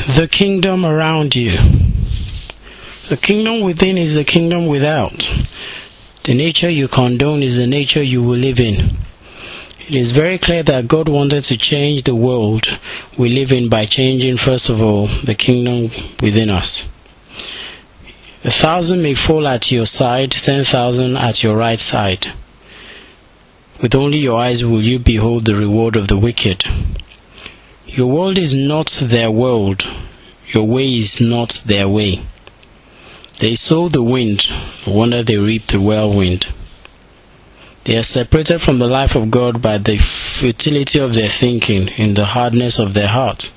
The kingdom around you. The kingdom within is the kingdom without. The nature you condone is the nature you will live in. It is very clear that God wanted to change the world we live in by changing, first of all, the kingdom within us. 1,000 may fall at your side, 10,000 at your right side. With only your eyes will you behold the reward of the wicked. Your world is not their world. Your way is not their way. They sow the wind, no wonder they reap the whirlwind. They are separated from the life of God by the futility of their thinking, in the hardness of their heart.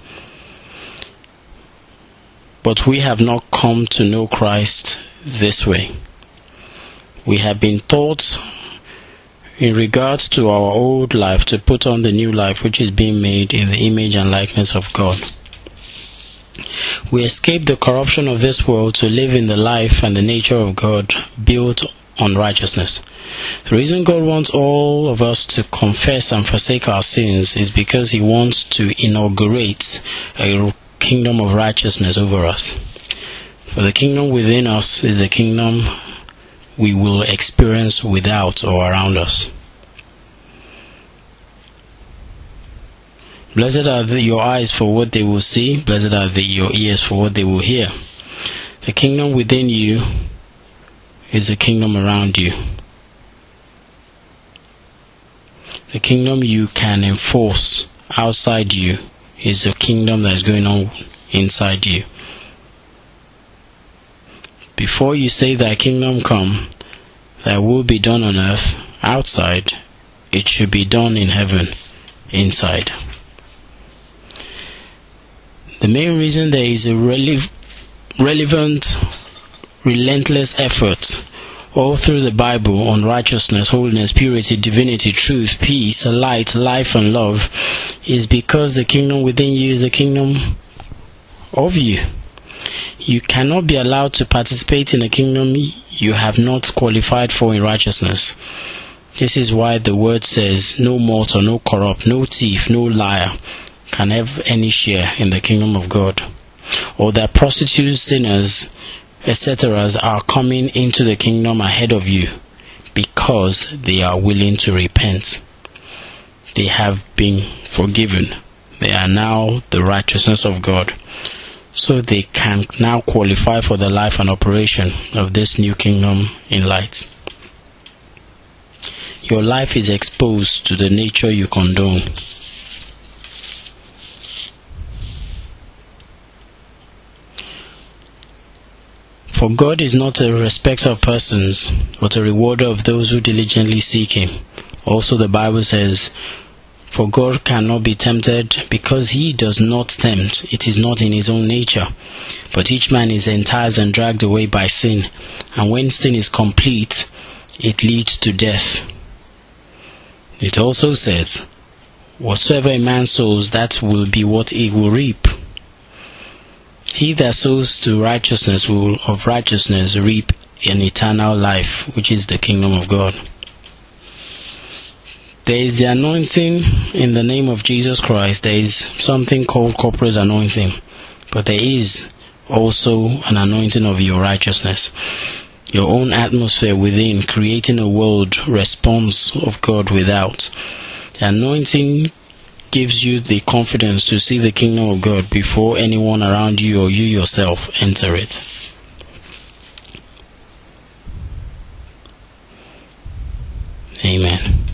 But we have not come to know Christ this way. We have been taught in regards to our old life to put on the new life, which is being made in the image and likeness of God. We escape the corruption of this world to live in the life and the nature of God, built on righteousness. The reason God wants all of us to confess and forsake our sins is because He wants to inaugurate a kingdom of righteousness over us. For the kingdom within us is the kingdom we will experience without or around us. Blessed are your eyes for what they will see. Blessed are your ears for what they will hear. The kingdom within you is the kingdom around you. The kingdom you can enforce outside you is the kingdom that is going on inside you. Before you say thy kingdom come, thy will be done on earth outside, it should be done in heaven inside. The main reason there is a relevant, relentless effort all through the Bible on righteousness, holiness, purity, divinity, truth, peace, light, life, and love is because the kingdom within you is the kingdom of you. You cannot be allowed to participate in a kingdom you have not qualified for in righteousness. This is why the word says, no mortal, no corrupt, no thief, no liar can have any share in the kingdom of God. Or that prostitutes, sinners, etc. are coming into the kingdom ahead of you because they are willing to repent. They have been forgiven. They are now the righteousness of God. So they can now qualify for the life and operation of this new kingdom in light. Your life is exposed to the nature you condone. For God is not a respecter of persons, but a rewarder of those who diligently seek Him. Also the Bible says, for God cannot be tempted because He does not tempt. It is not in His own nature. But each man is enticed and dragged away by sin. And when sin is complete, it leads to death. It also says, whatsoever a man sows, that will be what he will reap. He that sows to righteousness will of righteousness reap an eternal life, which is the kingdom of God. There is the anointing in the name of Jesus Christ. There is something called corporate anointing. But there is also an anointing of your righteousness. Your own atmosphere within, creating a world response of God without. The anointing gives you the confidence to see the kingdom of God before anyone around you or you yourself enter it. Amen.